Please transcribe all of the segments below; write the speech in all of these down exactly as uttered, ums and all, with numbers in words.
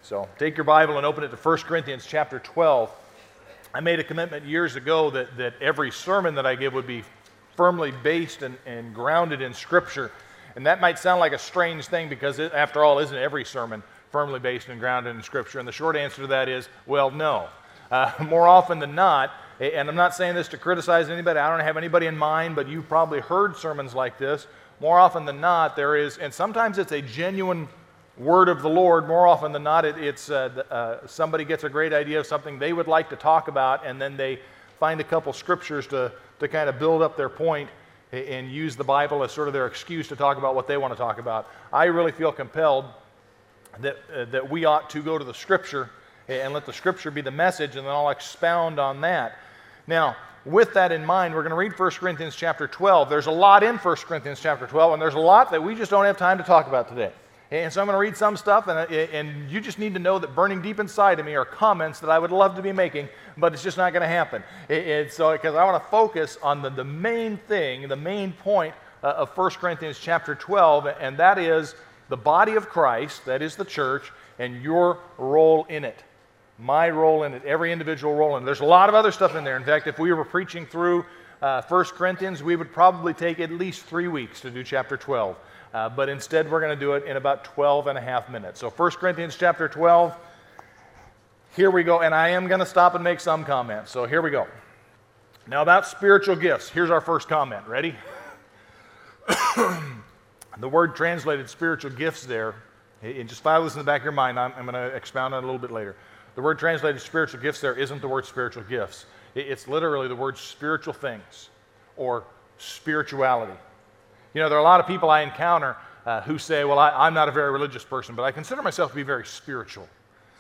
So take your Bible and open it to First Corinthians chapter twelve. I made a commitment years ago that, that every sermon that I give would be firmly based and, and grounded in Scripture. And that might sound like a strange thing because, it, after all, isn't every sermon firmly based and grounded in Scripture? And the short answer to that is, well, no. Uh, more often than not, and I'm not saying this to criticize anybody, I don't have anybody in mind, but you've probably heard sermons like this. More often than not, there is, and sometimes it's a genuine word of the Lord. More often than not, it, it's uh, uh, somebody gets a great idea of something they would like to talk about, and then they find a couple scriptures to, to kind of build up their point and use the Bible as sort of their excuse to talk about what they want to talk about. I really feel compelled that, uh, that we ought to go to the Scripture and let the Scripture be the message, and then I'll expound on that. Now, with that in mind, we're going to read First Corinthians chapter twelve. There's a lot in First Corinthians chapter twelve, and there's a lot that we just don't have time to talk about today. And so I'm going to read some stuff, and, and you just need to know that burning deep inside of me are comments that I would love to be making, but it's just not going to happen. It, it, so, because I want to focus on the, the main thing, the main point uh, of First Corinthians chapter twelve, and that is the body of Christ, that is the church, and your role in it. My role in it, every individual role in it. There's a lot of other stuff in there. In fact, if we were preaching through uh, First Corinthians, we would probably take at least three weeks to do chapter twelve. Uh, but instead, we're going to do it in about twelve and a half minutes. So First Corinthians chapter twelve, here we go. And I am going to stop and make some comments. So here we go. Now about spiritual gifts. Here's our first comment. Ready? The word translated spiritual gifts there, and just file this in the back of your mind. I'm, I'm going to expound on it a little bit later. The word translated spiritual gifts there isn't the word spiritual gifts. It, it's literally the word spiritual things or spirituality. You know, there are a lot of people I encounter uh, who say, well, I, I'm not a very religious person, but I consider myself to be very spiritual.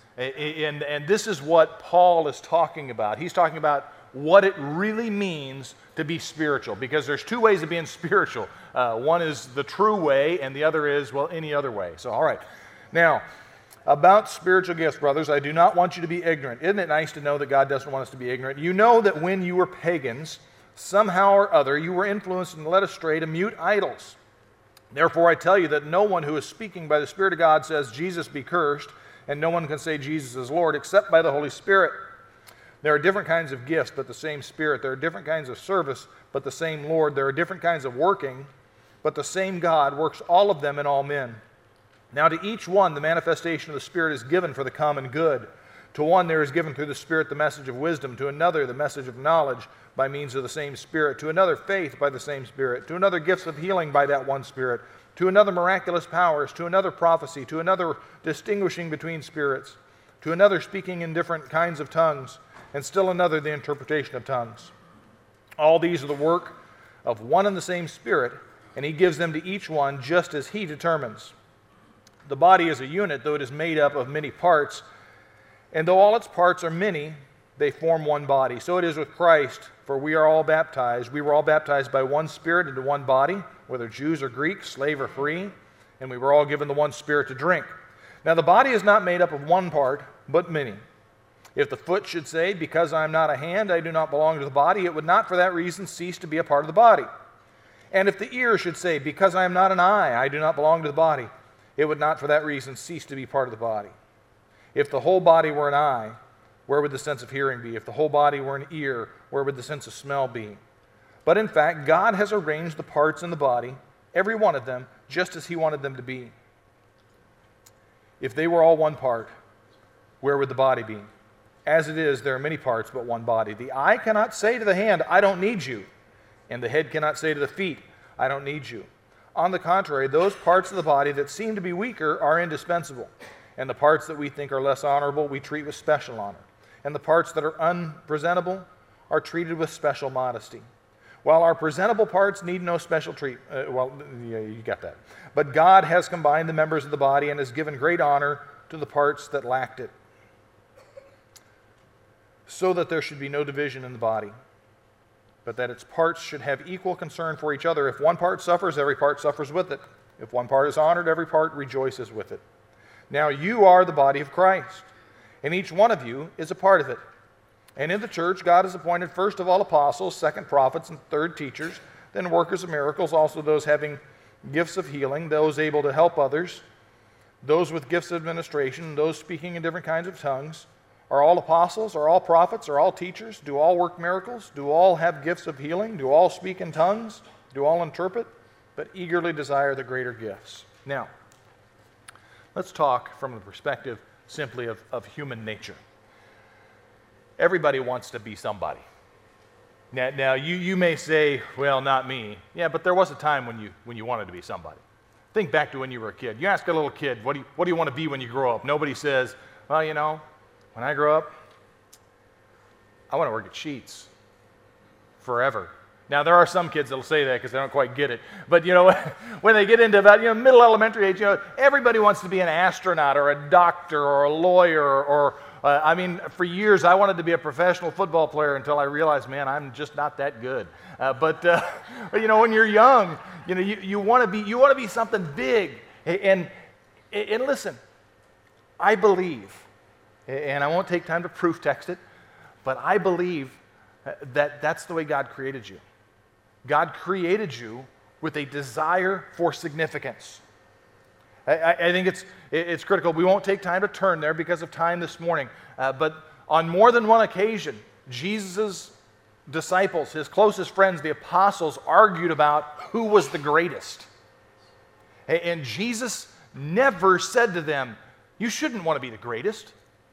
And, and this is what Paul is talking about. He's talking about what it really means to be spiritual, because there's two ways of being spiritual. Uh, one is the true way, and the other is, well, any other way. So, all right. Now, about spiritual gifts, brothers, I do not want you to be ignorant. Isn't it nice to know that God doesn't want us to be ignorant? You know that when you were pagans, somehow or other, you were influenced and led astray to mute idols. Therefore, I tell you that no one who is speaking by the Spirit of God says, Jesus be cursed, and no one can say Jesus is Lord except by the Holy Spirit. There are different kinds of gifts, but the same Spirit. There are different kinds of service, but the same Lord. There are different kinds of working, but the same God works all of them in all men. Now to each one, the manifestation of the Spirit is given for the common good. To one there is given through the Spirit the message of wisdom, to another the message of knowledge by means of the same Spirit, to another faith by the same Spirit, to another gifts of healing by that one Spirit, to another miraculous powers, to another prophecy, to another distinguishing between spirits, to another speaking in different kinds of tongues, and still another the interpretation of tongues. All these are the work of one and the same Spirit, and He gives them to each one just as He determines. The body is a unit, though it is made up of many parts, and though all its parts are many, they form one body. So it is with Christ, for we are all baptized. We were all baptized by one Spirit into one body, whether Jews or Greeks, slave or free, and we were all given the one Spirit to drink. Now the body is not made up of one part, but many. If the foot should say, because I am not a hand, I do not belong to the body, it would not for that reason cease to be a part of the body. And if the ear should say, because I am not an eye, I do not belong to the body, it would not for that reason cease to be part of the body. If the whole body were an eye, where would the sense of hearing be? If the whole body were an ear, where would the sense of smell be? But in fact, God has arranged the parts in the body, every one of them, just as He wanted them to be. If they were all one part, where would the body be? As it is, there are many parts, but one body. The eye cannot say to the hand, I don't need you. And the head cannot say to the feet, I don't need you. On the contrary, those parts of the body that seem to be weaker are indispensable. And the parts that we think are less honorable, we treat with special honor. And the parts that are unpresentable are treated with special modesty. While our presentable parts need no special treat, uh, well, yeah, you got that. But God has combined the members of the body and has given great honor to the parts that lacked it, so that there should be no division in the body, but that its parts should have equal concern for each other. If one part suffers, every part suffers with it. If one part is honored, every part rejoices with it. Now you are the body of Christ, and each one of you is a part of it. And in the church, God has appointed first of all apostles, second prophets, and third teachers, then workers of miracles, also those having gifts of healing, those able to help others, those with gifts of administration, those speaking in different kinds of tongues. Are all apostles? Are all prophets? Are all teachers? Do all work miracles? Do all have gifts of healing? Do all speak in tongues? Do all interpret? But eagerly desire the greater gifts. Now, let's talk from the perspective simply of, of human nature. Everybody wants to be somebody. Now, now you, you may say, well, not me. Yeah, but there was a time when you, when you wanted to be somebody. Think back to when you were a kid. You ask a little kid, what do you, what do you want to be when you grow up? Nobody says, well, you know, when I grow up, I want to work at Sheetz forever. Now, there are some kids that will say that because they don't quite get it. But, you know, when they get into about, you know, middle elementary age, you know, everybody wants to be an astronaut or a doctor or a lawyer or, uh, I mean, for years I wanted to be a professional football player until I realized, man, I'm just not that good. Uh, but, uh, but, you know, when you're young, you know, you, you want to be, you want to be something big. And, and listen, I believe, and I won't take time to proof text it, but I believe that that's the way God created you. God created you with a desire for significance. I, I think it's, it's critical. We won't take time to turn there because of time this morning, uh, but on more than one occasion, Jesus' disciples, his closest friends, the apostles, argued about who was the greatest. And Jesus never said to them, you shouldn't want to be the greatest.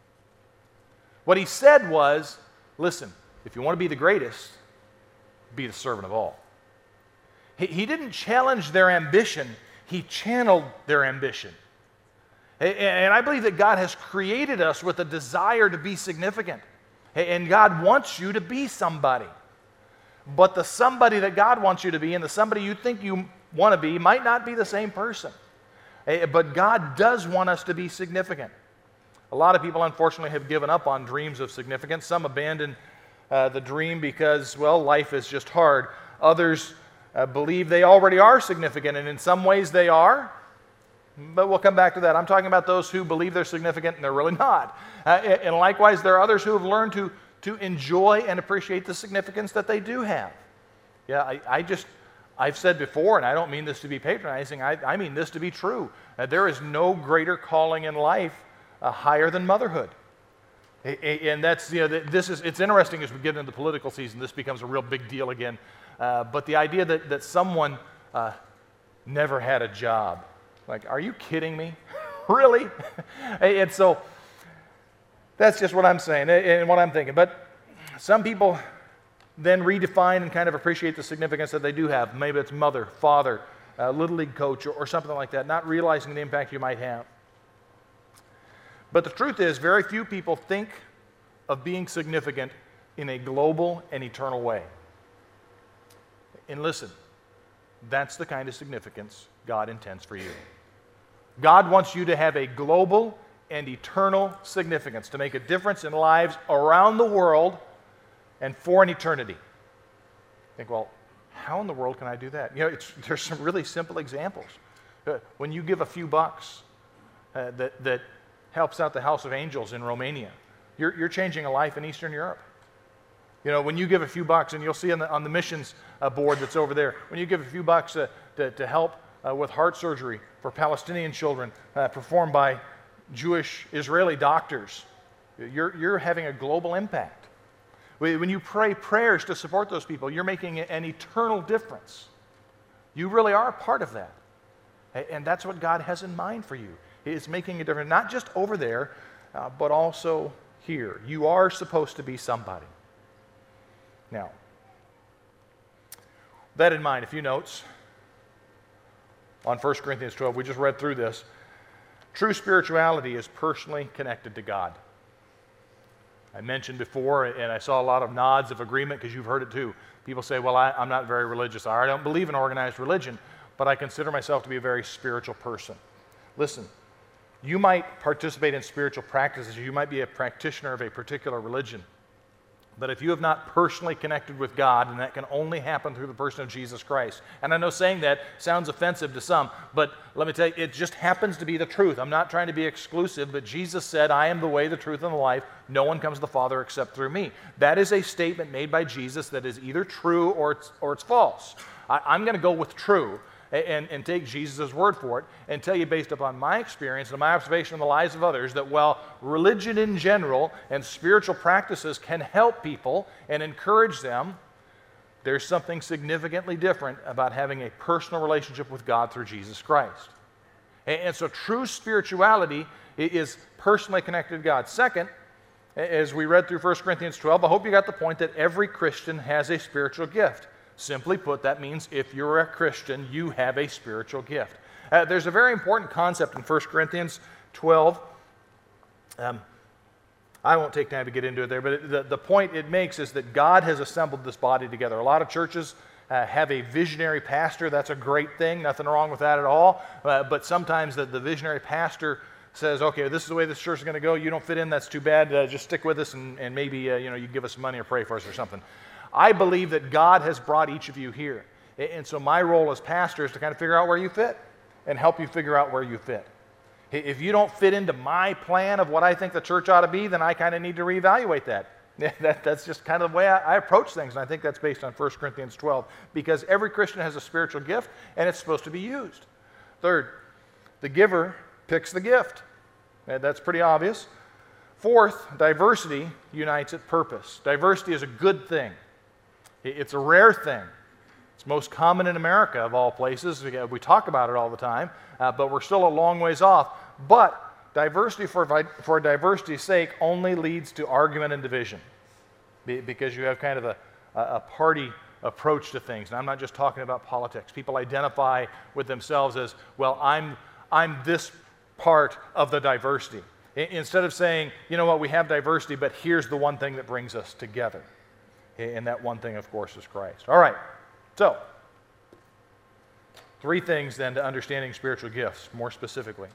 What he said was, listen, if you want to be the greatest, be the servant of all. He, he didn't challenge their ambition, he channeled their ambition. And, and I believe that God has created us with a desire to be significant. And God wants you to be somebody. But the somebody that God wants you to be and the somebody you think you want to be might not be the same person. But God does want us to be significant. A lot of people, unfortunately, have given up on dreams of significance. Some abandon uh, the dream because, well, life is just hard. Others uh, believe they already are significant, and in some ways they are. But we'll come back to that. I'm talking about those who believe they're significant and they're really not. Uh, and likewise, there are others who have learned to, to enjoy and appreciate the significance that they do have. Yeah, I, I just, I've said before, and I don't mean this to be patronizing, I, I mean this to be true. Uh, there is no greater calling in life uh, higher than motherhood. And that's, you know, this is, it's interesting as we get into the political season, this becomes a real big deal again. Uh, but the idea that, that someone uh, never had a job, like, are you kidding me? Really? And so that's just what I'm saying and what I'm thinking. But some people then redefine and kind of appreciate the significance that they do have. Maybe it's mother, father, uh, little league coach, or, or something like that, not realizing the impact you might have. But the truth is, very few people think of being significant in a global and eternal way. And listen, that's the kind of significance God intends for you. God wants you to have a global and eternal significance, to make a difference in lives around the world and for an eternity. Think, well, how in the world can I do that? You know, it's, there's some really simple examples. Uh, when you give a few bucks uh, that, that helps out the House of Angels in Romania, you're, you're changing a life in Eastern Europe. You know, when you give a few bucks, and you'll see on the, on the missions uh, board that's over there, when you give a few bucks uh, to, to help uh, with heart surgery for Palestinian children uh, performed by Jewish Israeli doctors, you're, you're having a global impact. When you pray prayers to support those people, you're making an eternal difference. You really are a part of that. And that's what God has in mind for you. It's making a difference, not just over there, uh, but also here. You are supposed to be somebody. Now, with that in mind, a few notes on First Corinthians twelve. We just read through this. True spirituality is personally connected to God. I mentioned before, and I saw a lot of nods of agreement because you've heard it too. People say, well, I, I'm not very religious. I don't believe in organized religion, but I consider myself to be a very spiritual person. Listen, you might participate in spiritual practices. You might be a practitioner of a particular religion. But if you have not personally connected with God, and that can only happen through the person of Jesus Christ. And I know saying that sounds offensive to some, but let me tell you, it just happens to be the truth. I'm not trying to be exclusive, but Jesus said, I am the way, the truth, and the life. No one comes to the Father except through me. That is a statement made by Jesus that is either true or it's, or it's false. I, I'm going to go with true. and, and take Jesus' word for it and tell you based upon my experience and my observation of the lives of others that while religion in general and spiritual practices can help people and encourage them, there's something significantly different about having a personal relationship with God through Jesus Christ. And, and so true spirituality is personally connected to God. Second, as we read through First Corinthians twelve, I hope you got the point that every Christian has a spiritual gift. Simply put, that means if you're a Christian, you have a spiritual gift. Uh, there's a very important concept in First Corinthians twelve. Um, I won't take time to get into it there, but it, the, the point it makes is that God has assembled this body together. A lot of churches uh, have a visionary pastor. That's a great thing. Nothing wrong with that at all. Uh, but sometimes the, the visionary pastor says, okay, this is the way this church is going to go. You don't fit in, that's too bad. Uh, just stick with us and, and maybe uh, you know, you give us some money or pray for us or something. I believe that God has brought each of you here. And so my role as pastor is to kind of figure out where you fit and help you figure out where you fit. If you don't fit into my plan of what I think the church ought to be, then I kind of need to reevaluate that. that that's just kind of the way I, I approach things, and I think that's based on First Corinthians twelve, because every Christian has a spiritual gift, and it's supposed to be used. Third, the giver picks the gift. That's pretty obvious. Fourth, diversity unites at purpose. Diversity is a good thing. It's a rare thing. It's most common in America, of all places. We talk about it all the time, uh, but we're still a long ways off. But diversity for, for diversity's sake only leads to argument and division, because you have kind of a, a party approach to things. And I'm not just talking about politics. People identify with themselves as, well, I'm, I'm this part of the diversity. Instead of saying, you know what, we have diversity, but here's the one thing that brings us together. And that one thing, of course, is Christ. All right, so three things then to understanding spiritual gifts more specifically.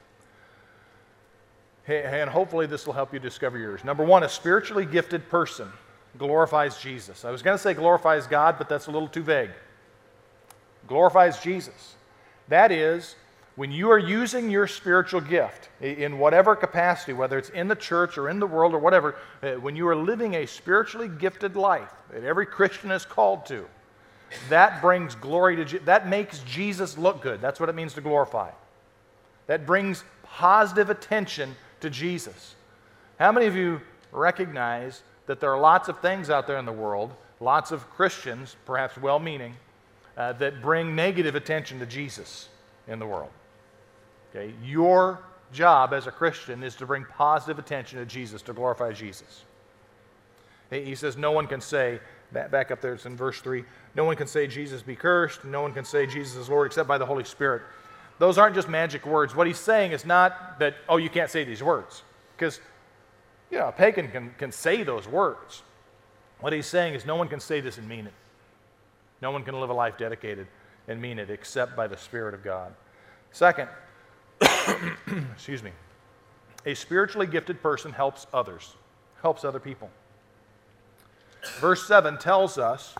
And hopefully this will help you discover yours. Number one, a spiritually gifted person glorifies Jesus. I was going to say glorifies God, but that's a little too vague. Glorifies Jesus. That is, when you are using your spiritual gift in whatever capacity, whether it's in the church or in the world or whatever, when you are living a spiritually gifted life that every Christian is called to, that brings glory to Jesus. That makes Jesus look good. That's what it means to glorify. That brings positive attention to Jesus. How many of you recognize that there are lots of things out there in the world, lots of Christians, perhaps well-meaning, uh, that bring negative attention to Jesus in the world? Okay, your job as a Christian is to bring positive attention to Jesus, to glorify Jesus. He says, no one can say, back up there, it's in verse three, no one can say Jesus be cursed, no one can say Jesus is Lord except by the Holy Spirit. Those aren't just magic words. What he's saying is not that, oh, you can't say these words, because, you know, a pagan can, can say those words. What he's saying is no one can say this and mean it. No one can live a life dedicated and mean it except by the Spirit of God. Second, excuse me, a spiritually gifted person helps others, helps other people. Verse seven tells us,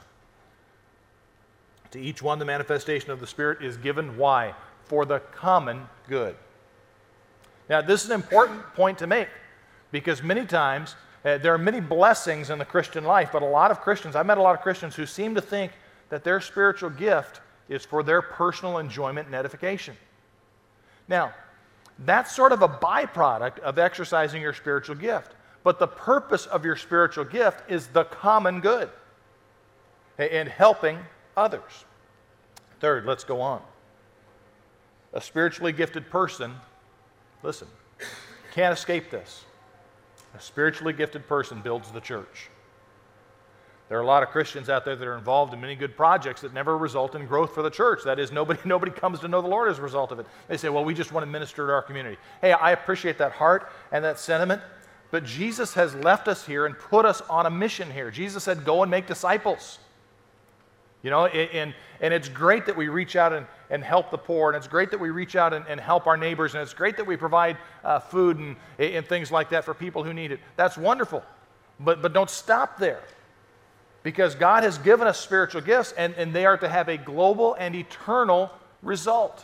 to each one the manifestation of the Spirit is given. Why? For the common good. Now, this is an important point to make, because many times uh, there are many blessings in the Christian life, but a lot of Christians, I've met a lot of Christians who seem to think that their spiritual gift is for their personal enjoyment and edification. Now, that's sort of a byproduct of exercising your spiritual gift. But the purpose of your spiritual gift is the common good and helping others. Third, let's go on. A spiritually gifted person, listen, can't escape this. A spiritually gifted person builds the church. There are a lot of Christians out there that are involved in many good projects that never result in growth for the church. That is, nobody, nobody comes to know the Lord as a result of it. They say, well, we just want to minister to our community. Hey, I appreciate that heart and that sentiment, but Jesus has left us here and put us on a mission here. Jesus said, go and make disciples. You know, and, and it's great that we reach out and, and help the poor, and it's great that we reach out and, and help our neighbors, and it's great that we provide uh, food and, and things like that for people who need it. That's wonderful, but, but don't stop there. Because God has given us spiritual gifts, and, and they are to have a global and eternal result.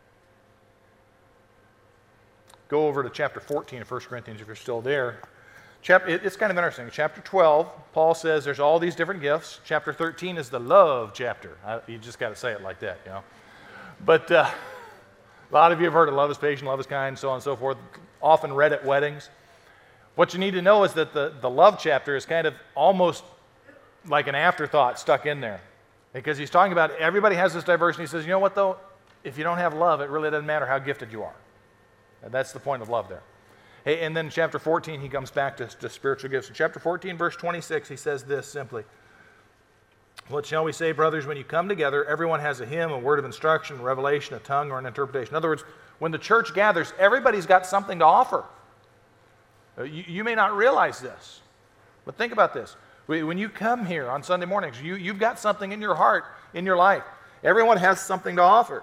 Go over to chapter fourteen of First Corinthians if you're still there. Chapter, it's kind of interesting. Chapter twelve, Paul says there's all these different gifts. Chapter thirteen is the love chapter. I, you just got to say it like that, you know. But uh, a lot of you have heard of love is patient, love is kind, so on and so forth, often read at weddings. What you need to know is that the, the love chapter is kind of almost like an afterthought stuck in there. Because he's talking about everybody has this diversity. He says, you know what, though? If you don't have love, it really doesn't matter how gifted you are. And that's the point of love there. Hey, and then in chapter fourteen, he comes back to, to spiritual gifts. In chapter fourteen, verse twenty-six, he says this simply. What shall we say, brothers, when you come together, everyone has a hymn, a word of instruction, a revelation, a tongue, or an interpretation. In other words, when the church gathers, everybody's got something to offer. You, you may not realize this, but think about this. When you come here on Sunday mornings, you, you've got something in your heart, in your life. Everyone has something to offer.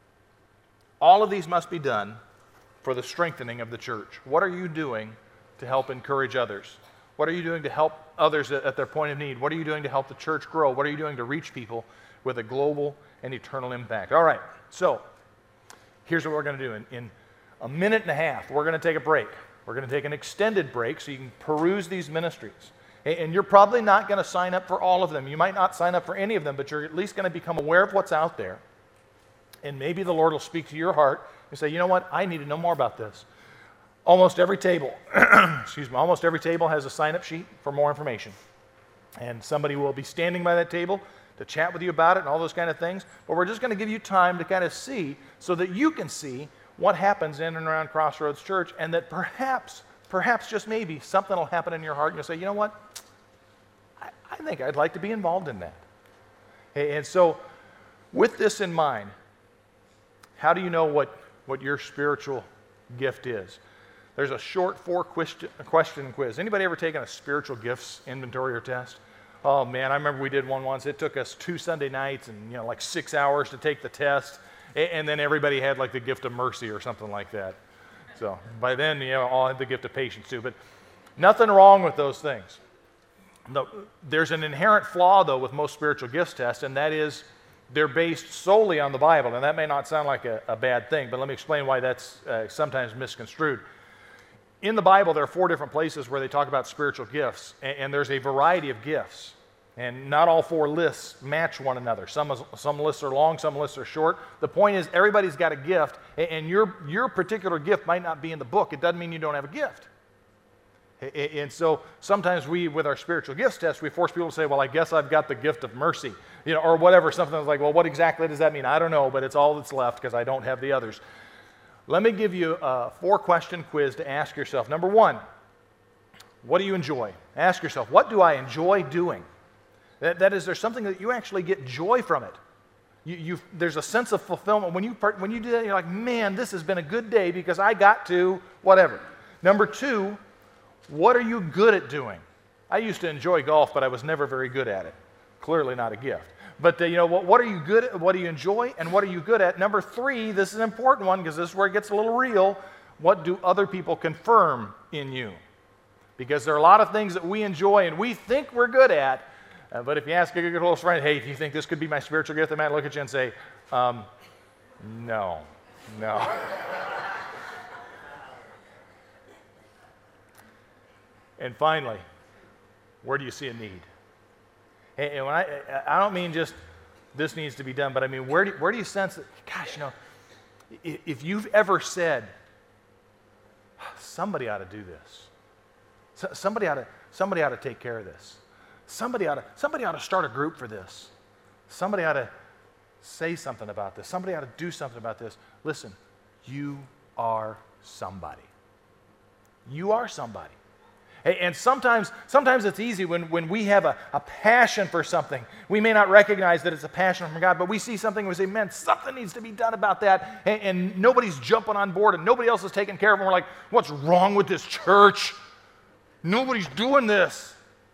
All of these must be done for the strengthening of the church. What are you doing to help encourage others? What are you doing to help others at, at their point of need? What are you doing to help the church grow? What are you doing to reach people with a global and eternal impact? All right, so here's what we're going to do. In, in a minute and a half, we're going to take a break. We're going to take an extended break so you can peruse these ministries. And you're probably not going to sign up for all of them. You might not sign up for any of them, but you're at least going to become aware of what's out there. And maybe the Lord will speak to your heart and say, you know what, I need to know more about this. Almost every table, excuse me, almost every table has a sign-up sheet for more information. And somebody will be standing by that table to chat with you about it and all those kind of things. But we're just going to give you time to kind of see so that you can see what happens in and around Crossroads Church, and that perhaps, perhaps just maybe, something will happen in your heart and you'll say, you know what, I, I think I'd like to be involved in that. Hey, and so with this in mind, how do you know what, what your spiritual gift is? There's a short four question, question quiz. Anybody ever taken a spiritual gifts inventory or test? Oh man, I remember we did one once. It took us two Sunday nights and you know like six hours to take the test, and then everybody had like the gift of mercy or something like that. So by then, you know, all had the gift of patience too. But nothing wrong with those things. No, there's an inherent flaw though with most spiritual gifts tests, and that is they're based solely on the Bible. And that may not sound like a, a bad thing, but let me explain why that's uh, sometimes misconstrued. In the Bible, there are four different places where they talk about spiritual gifts, and, and there's a variety of gifts. And not all four lists match one another. Some, is, some lists are long, some lists are short. The point is, everybody's got a gift, and, and your, your particular gift might not be in the book. It doesn't mean you don't have a gift. And so sometimes we, with our spiritual gifts test, we force people to say, well, I guess I've got the gift of mercy, you know, or whatever. Something like, well, what exactly does that mean? I don't know, but it's all that's left because I don't have the others. Let me give you a four-question quiz to ask yourself. Number one, what do you enjoy? Ask yourself, what do I enjoy doing? That, that is, there's something that you actually get joy from it. You, you, there's a sense of fulfillment. When you, when you do that, you're like, man, this has been a good day because I got to whatever. Number two, what are you good at doing? I used to enjoy golf, but I was never very good at it. Clearly not a gift. But uh, you know, what, what are you good at? What do you enjoy? And what are you good at? Number three, this is an important one because this is where it gets a little real. What do other people confirm in you? Because there are a lot of things that we enjoy and we think we're good at. Uh, but if you ask a good close friend, hey, do you think this could be my spiritual gift? They might look at you and say, um, no, no. And finally, where do you see a need? And when I, I don't mean just this needs to be done, but I mean, where do, where do you sense that, gosh, you know, if you've ever said, somebody ought to do this. Somebody ought to, somebody ought to take care of this. Somebody ought to, somebody ought to start a group for this. Somebody ought to say something about this. Somebody ought to do something about this. Listen, you are somebody. You are somebody. And sometimes, sometimes it's easy when, when we have a, a passion for something. We may not recognize that it's a passion from God, but we see something and we say, man, something needs to be done about that. And, and nobody's jumping on board and nobody else is taking care of it. And we're like, what's wrong with this church? Nobody's doing this.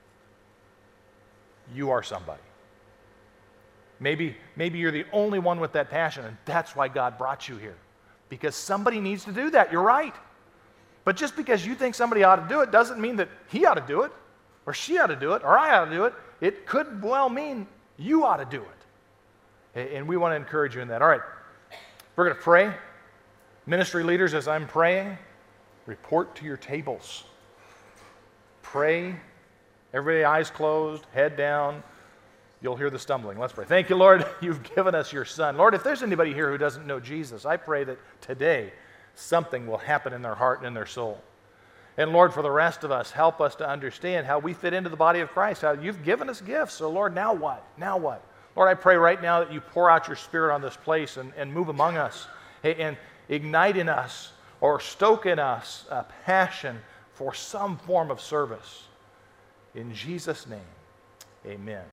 You are somebody. Maybe, maybe you're the only one with that passion, and that's why God brought you here. Because somebody needs to do that. You're right. But just because you think somebody ought to do it doesn't mean that he ought to do it, or she ought to do it, or I ought to do it. It could well mean you ought to do it. And we want to encourage you in that. All right, we're going to pray. Ministry leaders, as I'm praying, report to your tables. pray. Everybody eyes closed, head down. You'll hear the stumbling. Let's pray. Thank you, Lord. You've given us your Son. Lord, if there's anybody here who doesn't know Jesus, I pray that today something will happen in their heart and in their soul. And Lord, for the rest of us, help us to understand how we fit into the body of Christ, how you've given us gifts. So Lord, now what? Now what? Lord, I pray right now that you pour out your Spirit on this place and, and move among us and ignite in us or stoke in us a passion for some form of service. In Jesus' name, amen.